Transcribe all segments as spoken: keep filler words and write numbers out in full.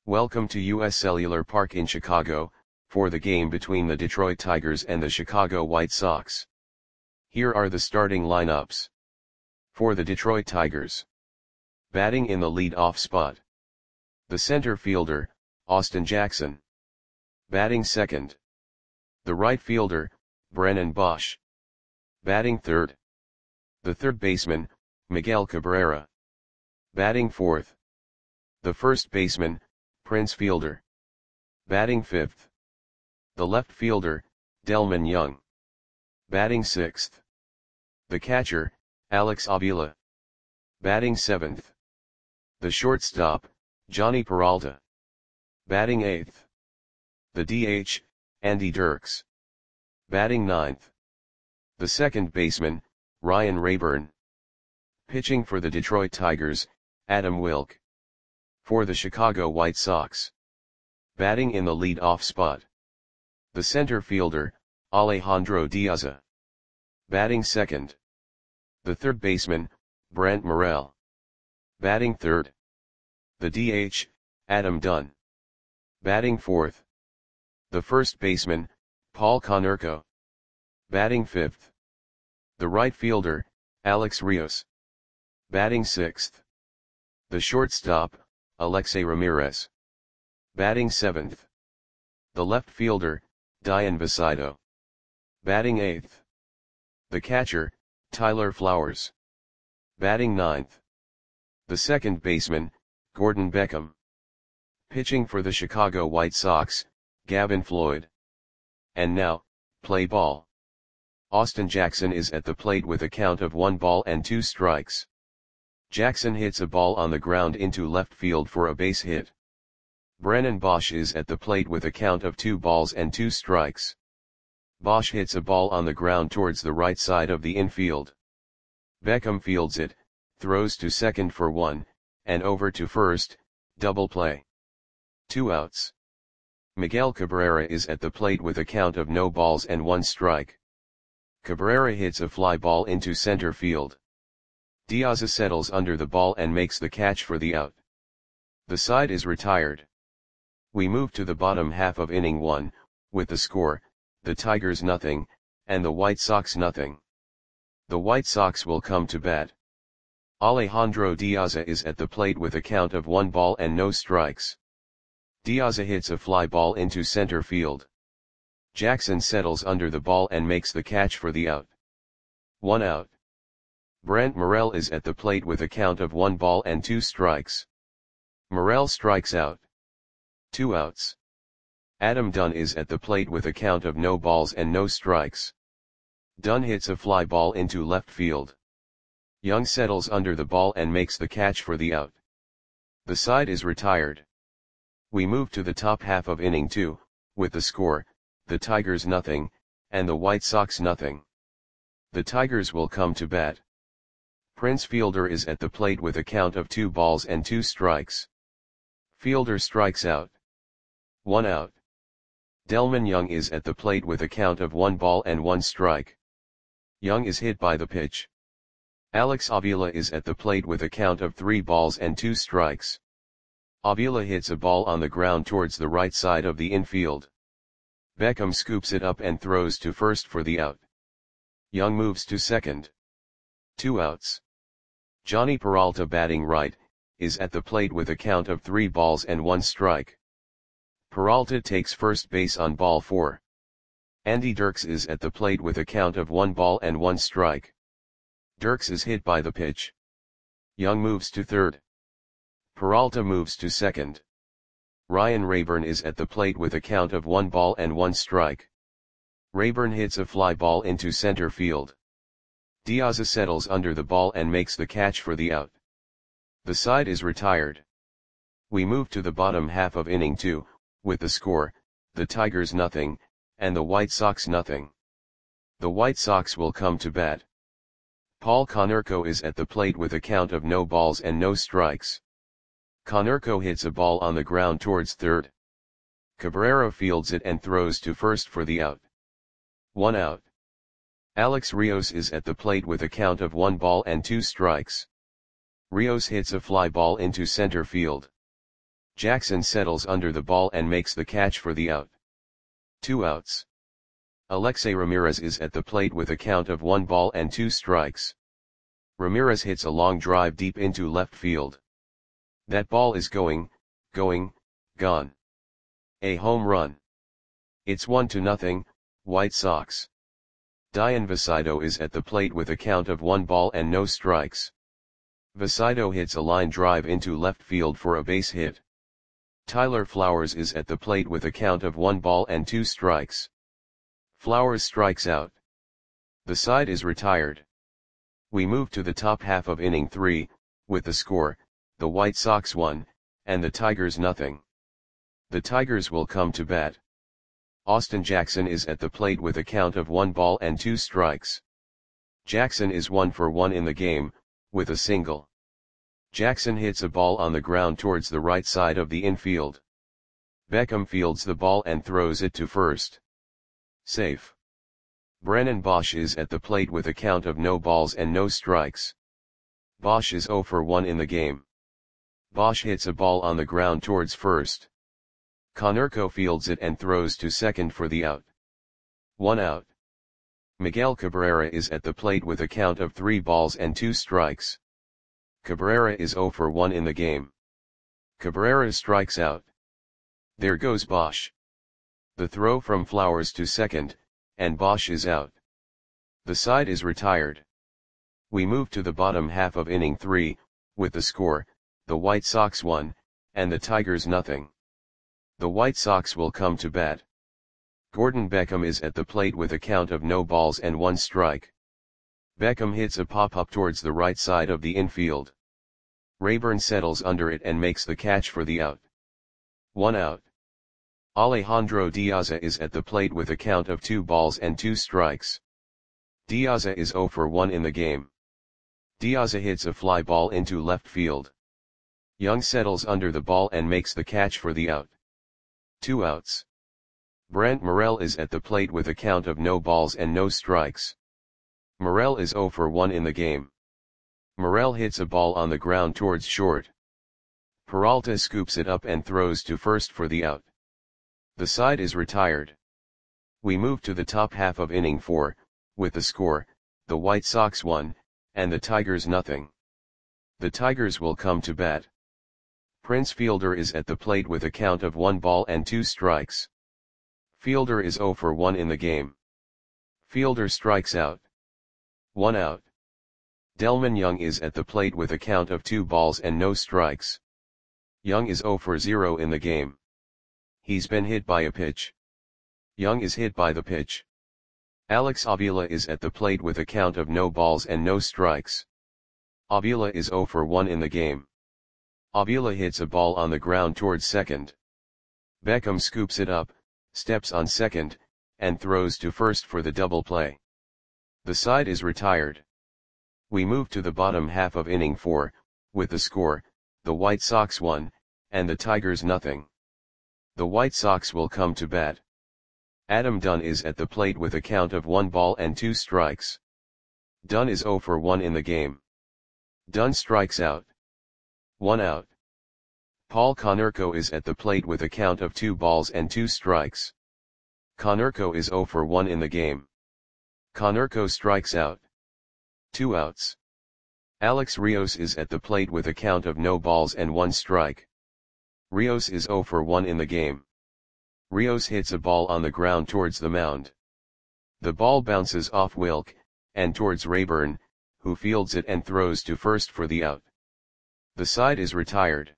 Welcome to U S Cellular Park in Chicago, for the game between the Detroit Tigers and the Chicago White Sox. Here are the starting lineups. For the Detroit Tigers. Batting in the lead-off spot. The center fielder, Austin Jackson. Batting second. The right fielder, Brennan Boesch. Batting third. The third baseman, Miguel Cabrera. Batting fourth. The first baseman, Prince Fielder. Batting fifth. The left fielder, Delmon Young. Batting sixth. The catcher, Alex Avila. Batting seventh. The shortstop, Jhonny Peralta. Batting eighth. The D H, Andy Dirks. Batting ninth. The second baseman, Ryan Raburn. Pitching for the Detroit Tigers, Adam Wilk. For the Chicago White Sox. Batting in the lead-off spot. The center fielder, Alejandro Diaza. Batting second. The third baseman, Brent Morel. Batting third. The D H, Adam Dunn. Batting fourth. The first baseman, Paul Konerko. Batting fifth. The right fielder, Alex Rios. Batting sixth. The shortstop, Alexei Ramirez. Batting seventh. The left fielder, Dayan Visito. Batting eighth. The catcher, Tyler Flowers. Batting ninth. The second baseman, Gordon Beckham. Pitching for the Chicago White Sox, Gavin Floyd. And now, play ball. Austin Jackson is at the plate with a count of one ball and two strikes. Jackson hits a ball on the ground into left field for a base hit. Brennan Boesch is at the plate with a count of two balls and two strikes. Boesch hits a ball on the ground towards the right side of the infield. Beckham fields it, throws to second for one, and over to first, double play. Two outs. Miguel Cabrera is at the plate with a count of no balls and one strike. Cabrera hits a fly ball into center field. Diaza settles under the ball and makes the catch for the out. The side is retired. We move to the bottom half of inning one, with the score, the Tigers nothing, and the White Sox nothing. The White Sox will come to bat. Alejandro Diaza is at the plate with a count of one ball and no strikes. Diaza hits a fly ball into center field. Jackson settles under the ball and makes the catch for the out. One out. Brent Morel is at the plate with a count of one ball and two strikes. Morel strikes out. Two outs. Adam Dunn is at the plate with a count of no balls and no strikes. Dunn hits a fly ball into left field. Young settles under the ball and makes the catch for the out. The side is retired. We move to the top half of inning two, with the score, the Tigers nothing, and the White Sox nothing. The Tigers will come to bat. Prince Fielder is at the plate with a count of two balls and two strikes. Fielder strikes out. One out. Delmon Young is at the plate with a count of one ball and one strike. Young is hit by the pitch. Alex Avila is at the plate with a count of three balls and two strikes. Avila hits a ball on the ground towards the right side of the infield. Beckham scoops it up and throws to first for the out. Young moves to second. Two outs. Jhonny Peralta, batting right, is at the plate with a count of three balls and one strike. Peralta takes first base on ball four. Andy Dirks is at the plate with a count of one ball and one strike. Dirks is hit by the pitch. Young moves to third. Peralta moves to second. Ryan Raburn is at the plate with a count of one ball and one strike. Raburn hits a fly ball into center field. Diaza settles under the ball and makes the catch for the out. The side is retired. We move to the bottom half of inning two, with the score, the Tigers nothing, and the White Sox nothing. The White Sox will come to bat. Paul Konerko is at the plate with a count of no balls and no strikes. Konerko hits a ball on the ground towards third. Cabrera fields it and throws to first for the out. One out. Alex Rios is at the plate with a count of one ball and two strikes. Rios hits a fly ball into center field. Jackson settles under the ball and makes the catch for the out. Two outs. Alexei Ramirez is at the plate with a count of one ball and two strikes. Ramirez hits a long drive deep into left field. That ball is going, going, gone. A home run. It's one to nothing, White Sox. Dian Vasido is at the plate with a count of one ball and no strikes. Vasido hits a line drive into left field for a base hit. Tyler Flowers is at the plate with a count of one ball and two strikes. Flowers strikes out. The side is retired. We move to the top half of inning three, with the score, the White Sox one, and the Tigers nothing. The Tigers will come to bat. Austin Jackson is at the plate with a count of one ball and two strikes. Jackson is one for one in the game, with a single. Jackson hits a ball on the ground towards the right side of the infield. Beckham fields the ball and throws it to first. Safe. Brennan Bosch is at the plate with a count of no balls and no strikes. Bosch is zero for one in the game. Bosch hits a ball on the ground towards first. Konerko fields it and throws to second for the out. One out. Miguel Cabrera is at the plate with a count of three balls and two strikes. Cabrera is zero for one in the game. Cabrera strikes out. There goes Bosch. The throw from Flowers to second, and Bosch is out. The side is retired. We move to the bottom half of inning three, with the score, the White Sox one, and the Tigers nothing. The White Sox will come to bat. Gordon Beckham is at the plate with a count of no balls and one strike. Beckham hits a pop-up towards the right side of the infield. Rayburn settles under it and makes the catch for the out. One out. Alejandro Diaza is at the plate with a count of two balls and two strikes. Diaza is zero for one in the game. Diaza hits a fly ball into left field. Young settles under the ball and makes the catch for the out. Two outs. Brent Morel is at the plate with a count of no balls and no strikes. Morel is zero for one in the game. Morel hits a ball on the ground towards short. Peralta scoops it up and throws to first for the out. The side is retired. We move to the top half of inning four, with the score, the White Sox one, and the Tigers nothing. The Tigers will come to bat. Prince Fielder is at the plate with a count of one ball and two strikes. Fielder is zero for one in the game. Fielder strikes out. One out. Delman Young is at the plate with a count of two balls and no strikes. Young is zero for zero in the game. He's been hit by a pitch. Young is hit by the pitch. Alex Avila is at the plate with a count of no balls and no strikes. Avila is zero for one in the game. Avila hits a ball on the ground towards second. Beckham scoops it up, steps on second, and throws to first for the double play. The side is retired. We move to the bottom half of inning four, with the score, the White Sox one, and the Tigers nothing. The White Sox will come to bat. Adam Dunn is at the plate with a count of one ball and two strikes. Dunn is zero for one in the game. Dunn strikes out. One out. Paul Konerko is at the plate with a count of two balls and two strikes. Konerko is zero for one in the game. Konerko strikes out. Two outs. Alex Rios is at the plate with a count of no balls and one strike. Rios is zero for one in the game. Rios hits a ball on the ground towards the mound. The ball bounces off Wilk, and towards Rayburn, who fields it and throws to first for the out. The side is retired.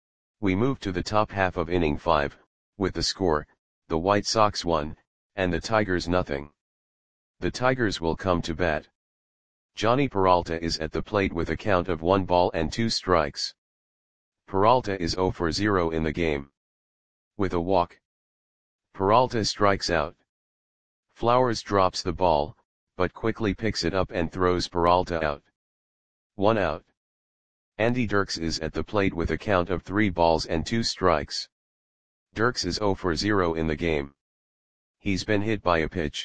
We move to the top half of inning five, with the score, the White Sox one, and the Tigers nothing. The Tigers will come to bat. Johnny Peralta is at the plate with a count of one ball and two strikes. Peralta is zero for zero in the game. With a walk. Peralta strikes out. Flowers drops the ball, but quickly picks it up and throws Peralta out. One out. Andy Dirks is at the plate with a count of three balls and two strikes. Dirks is zero for zero in the game. He's been hit by a pitch.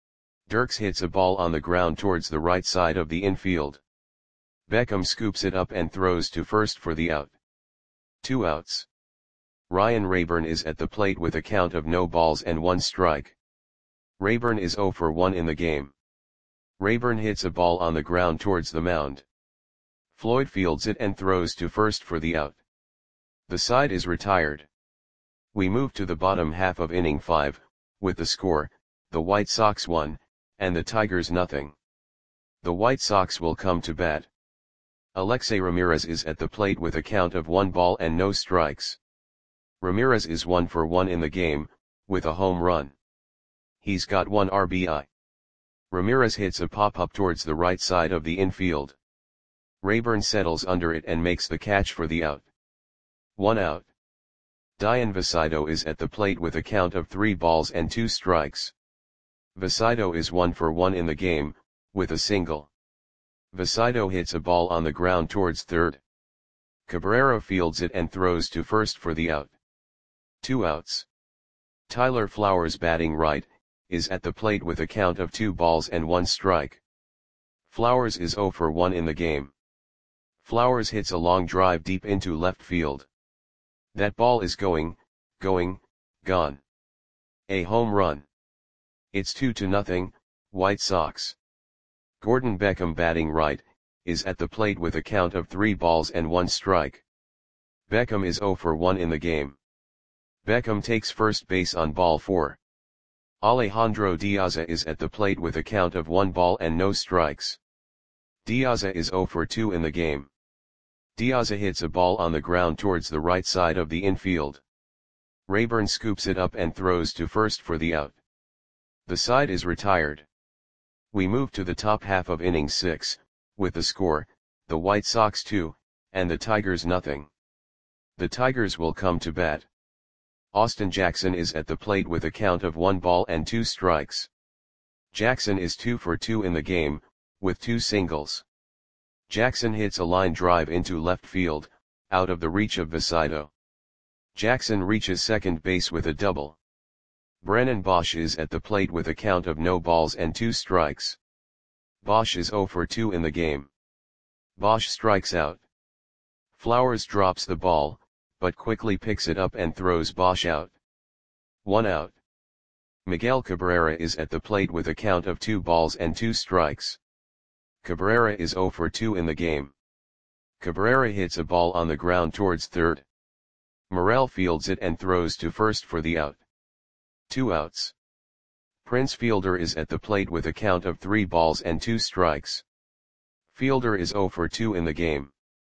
Dirks hits a ball on the ground towards the right side of the infield. Beckham scoops it up and throws to first for the out. Two outs. Ryan Rayburn is at the plate with a count of no balls and one strike. Rayburn is zero for one in the game. Rayburn hits a ball on the ground towards the mound. Floyd fields it and throws to first for the out. The side is retired. We move to the bottom half of inning five, with the score, the White Sox one, and the Tigers nothing. The White Sox will come to bat. Alexei Ramirez is at the plate with a count of one ball and no strikes. Ramirez is one for one in the game, with a home run. He's got one R B I. Ramirez hits a pop-up towards the right side of the infield. Rayburn settles under it and makes the catch for the out. One out. Dian Vasido is at the plate with a count of three balls and two strikes. Vasido is one for one in the game, with a single. Vasido hits a ball on the ground towards third. Cabrera fields it and throws to first for the out. Two outs. Tyler Flowers, batting right, is at the plate with a count of two balls and one strike. Flowers is zero for one in the game. Flowers hits a long drive deep into left field. That ball is going, going, gone. A home run. It's two to nothing, White Sox. Gordon Beckham, batting right, is at the plate with a count of three balls and one strike. Beckham is zero for one in the game. Beckham takes first base on ball four. Alejandro Diaza is at the plate with a count of one ball and no strikes. Diaza is zero for two in the game. Diaza hits a ball on the ground towards the right side of the infield. Rayburn scoops it up and throws to first for the out. The side is retired. We move to the top half of inning six, with the score, the White Sox two, and the Tigers nothing. The Tigers will come to bat. Austin Jackson is at the plate with a count of one ball and two strikes. Jackson is two for two in the game, with two singles. Jackson hits a line drive into left field, out of the reach of Vasido. Jackson reaches second base with a double. Brennan Bosch is at the plate with a count of no balls and two strikes. Bosch is zero for two in the game. Bosch strikes out. Flowers drops the ball, but quickly picks it up and throws Bosch out. One out. Miguel Cabrera is at the plate with a count of two balls and two strikes. Cabrera is zero for two in the game. Cabrera hits a ball on the ground towards third. Morel fields it and throws to first for the out. Two outs. Prince Fielder is at the plate with a count of three balls and two strikes. Fielder is zero for two in the game.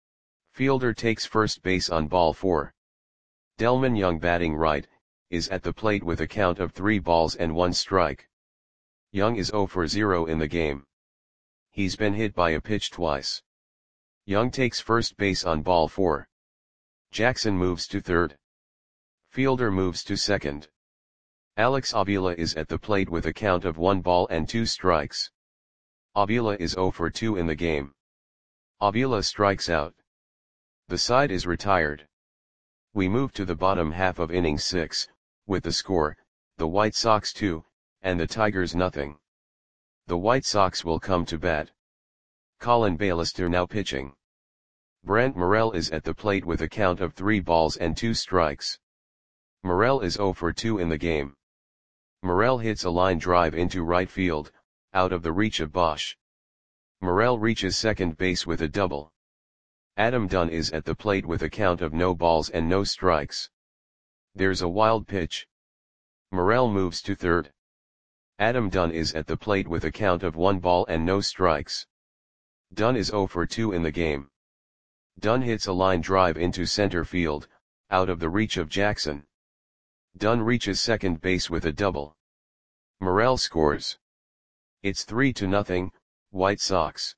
Fielder takes first base on ball four. Delman Young, batting right, is at the plate with a count of three balls and one strike. Young is zero for zero in the game. He's been hit by a pitch twice. Young takes first base on ball four. Jackson moves to third. Fielder moves to second. Alex Avila is at the plate with a count of one ball and two strikes. Avila is zero for two in the game. Avila strikes out. The side is retired. We move to the bottom half of inning six, with the score, the White Sox two, and the Tigers nothing. The White Sox will come to bat. Colin Bailister now pitching. Brent Morel is at the plate with a count of three balls and two strikes. Morel is zero for two in the game. Morel hits a line drive into right field, out of the reach of Bosch. Morel reaches second base with a double. Adam Dunn is at the plate with a count of no balls and no strikes. There's a wild pitch. Morel moves to third. Adam Dunn is at the plate with a count of one ball and no strikes. Dunn is zero for two in the game. Dunn hits a line drive into center field, out of the reach of Jackson. Dunn reaches second base with a double. Morel scores. It's three to nothing, White Sox.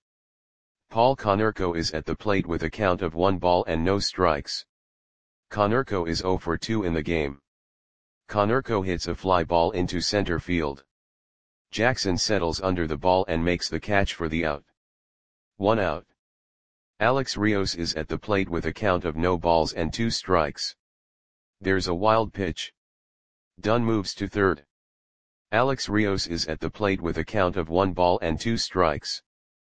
Paul Konerko is at the plate with a count of one ball and no strikes. Konerko is zero for two in the game. Konerko hits a fly ball into center field. Jackson settles under the ball and makes the catch for the out. One out. Alex Rios is at the plate with a count of no balls and two strikes. There's a wild pitch. Dunn moves to third. Alex Rios is at the plate with a count of one ball and two strikes.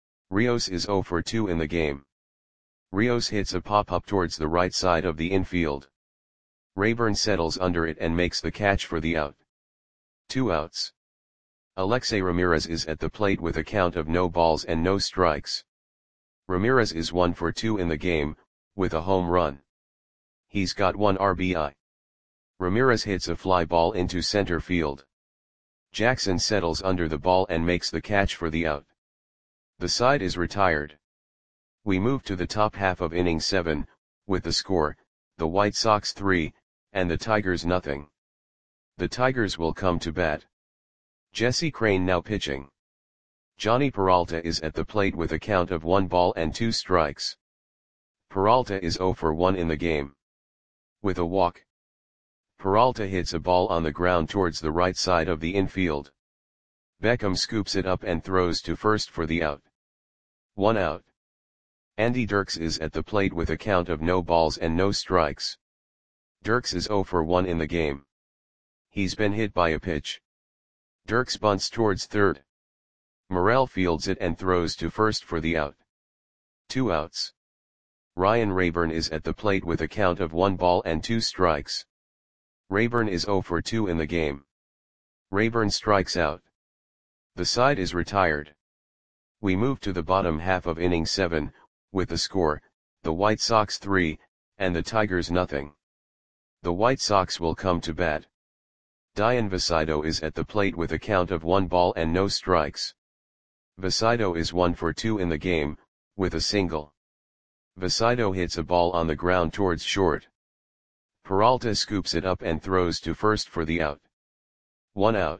Rios is zero for two in the game. Rios hits a pop-up towards the right side of the infield. Rayburn settles under it and makes the catch for the out. Two outs. Alexei Ramirez is at the plate with a count of no balls and no strikes. Ramirez is one for two in the game, with a home run. He's got one R B I. Ramirez hits a fly ball into center field. Jackson settles under the ball and makes the catch for the out. The side is retired. We move to the top half of inning seven, with the score, the White Sox three, and the Tigers nothing. The Tigers will come to bat. Jesse Crain now pitching. Johnny Peralta is at the plate with a count of one ball and two strikes. Peralta is zero for one in the game. With a walk. Peralta hits a ball on the ground towards the right side of the infield. Beckham scoops it up and throws to first for the out. One out. Andy Dirks is at the plate with a count of no balls and no strikes. Dirks is zero for one in the game. He's been hit by a pitch. Dirks bunts towards third. Morel fields it and throws to first for the out. Two outs. Ryan Rayburn is at the plate with a count of one ball and two strikes. Rayburn is zero for two in the game. Rayburn strikes out. The side is retired. We move to the bottom half of inning seven, with the score, the White Sox three, and the Tigers nothing. The White Sox will come to bat. Dian Vasido is at the plate with a count of one ball and no strikes. Vasido is one for two in the game, with a single. Vasido hits a ball on the ground towards short. Peralta scoops it up and throws to first for the out. One out.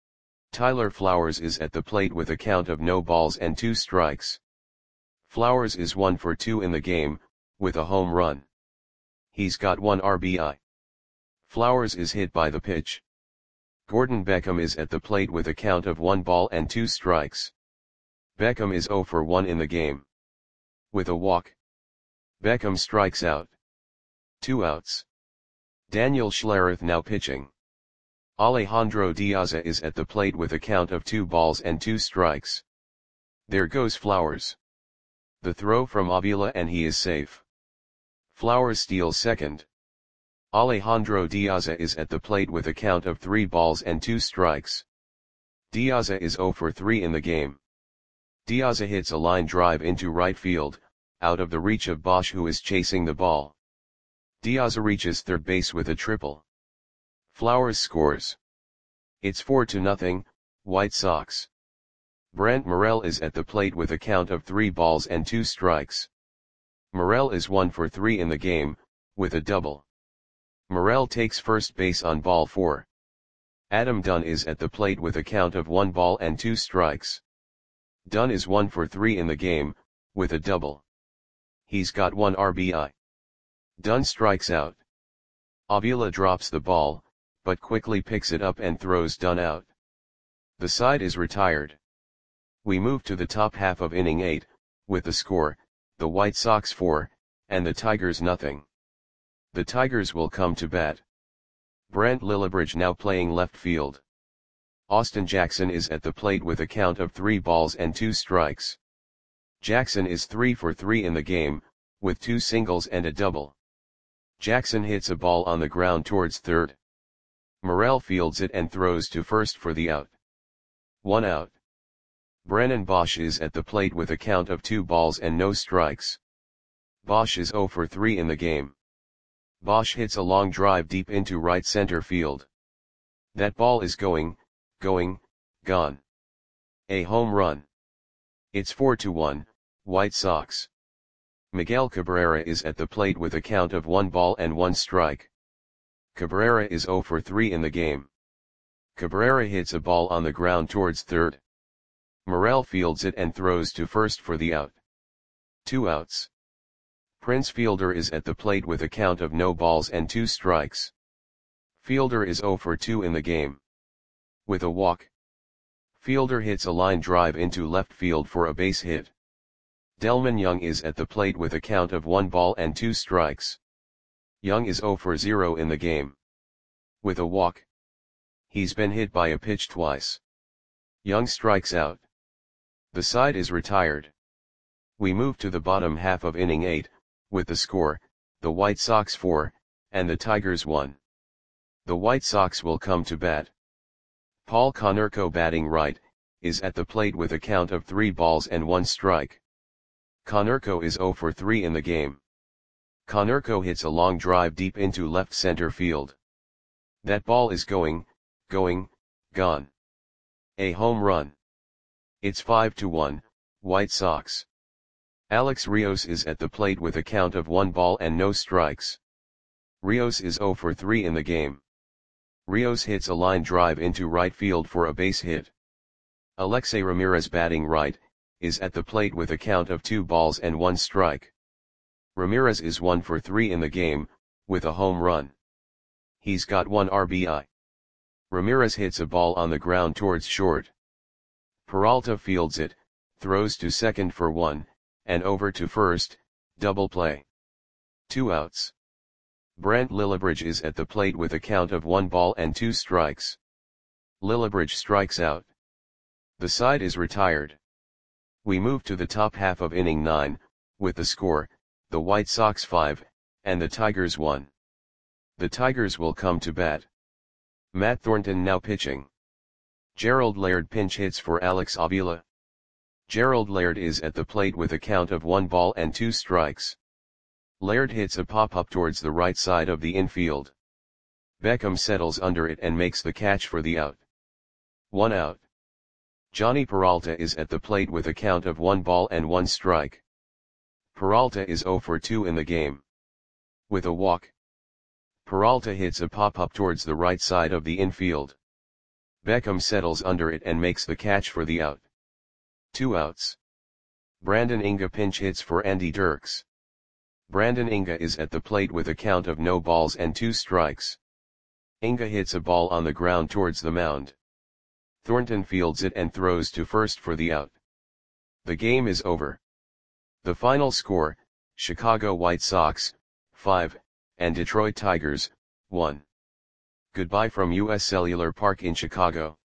Tyler Flowers is at the plate with a count of no balls and two strikes. Flowers is one for two in the game, with a home run. He's got one R B I. Flowers is hit by the pitch. Gordon Beckham is at the plate with a count of one ball and two strikes. Beckham is zero for one in the game. With a walk. Beckham strikes out. Two outs. Daniel Schlereth now pitching. Alejandro Diaza is at the plate with a count of two balls and two strikes. There goes Flowers. The throw from Avila and he is safe. Flowers steals second. Alejandro Diaza is at the plate with a count of three balls and two strikes. Diaza is zero for three in the game. Diaza hits a line drive into right field, out of the reach of Bosch who is chasing the ball. Diaza reaches third base with a triple. Flowers scores. It's four to nothing, White Sox. Brent Morel is at the plate with a count of three balls and two strikes. Morel is one for three in the game, with a double. Morel takes first base on ball four. Adam Dunn is at the plate with a count of one ball and two strikes. Dunn is one for three in the game, with a double. He's got one R B I. Dunn strikes out. Avila drops the ball, but quickly picks it up and throws Dunn out. The side is retired. We move to the top half of inning eight, with the score, the White Sox four, and the Tigers nothing. The Tigers will come to bat. Brent Lillibridge now playing left field. Austin Jackson is at the plate with a count of three balls and two strikes. Jackson is three for three in the game, with two singles and a double. Jackson hits a ball on the ground towards third. Morel fields it and throws to first for the out. One out. Brennan Bosch is at the plate with a count of two balls and no strikes. Bosch is zero for three in the game. Bosch hits a long drive deep into right center field. That ball is going, going, gone. A home run. It's four to one, White Sox. Miguel Cabrera is at the plate with a count of one ball and one strike. Cabrera is zero for three in the game. Cabrera hits a ball on the ground towards third. Morel fields it and throws to first for the out. Two outs. Prince Fielder is at the plate with a count of no balls and two strikes. Fielder is zero for two in the game. With a walk. Fielder hits a line drive into left field for a base hit. Delman Young is at the plate with a count of one ball and two strikes. Young is zero for zero in the game. With a walk. He's been hit by a pitch twice. Young strikes out. The side is retired. We move to the bottom half of inning eight, with the score, the White Sox four, and the Tigers won. The White Sox will come to bat. Paul Konerko, batting right, is at the plate with a count of three balls and one strike. Konerko is zero for three in the game. Konerko hits a long drive deep into left center field. That ball is going, going, gone. A home run. It's five to one, White Sox. Alex Rios is at the plate with a count of one ball and no strikes. Rios is zero for three in the game. Rios hits a line drive into right field for a base hit. Alexei Ramirez, batting right, is at the plate with a count of two balls and one strike. Ramirez is one for three in the game, with a home run. He's got one R B I. Ramirez hits a ball on the ground towards short. Peralta fields it, throws to second for one, and over to first, double play. Two outs. Brant Lillibridge is at the plate with a count of one ball and two strikes. Lillibridge strikes out. The side is retired. We move to the top half of inning nine, with the score, the White Sox five, and the Tigers one. The Tigers will come to bat. Matt Thornton now pitching. Gerald Laird pinch hits for Alex Avila. Gerald Laird is at the plate with a count of one ball and two strikes. Laird hits a pop-up towards the right side of the infield. Beckham settles under it and makes the catch for the out. One out. Johnny Peralta is at the plate with a count of one ball and one strike. Peralta is zero for two in the game. With a walk. Peralta hits a pop-up towards the right side of the infield. Beckham settles under it and makes the catch for the out. Two outs. Brandon Inga pinch hits for Andy Dirks. Brandon Inga is at the plate with a count of no balls and two strikes. Inga hits a ball on the ground towards the mound. Thornton fields it and throws to first for the out. The game is over. The final score, Chicago White Sox, five, and Detroit Tigers, one. Goodbye from U S Cellular Park in Chicago.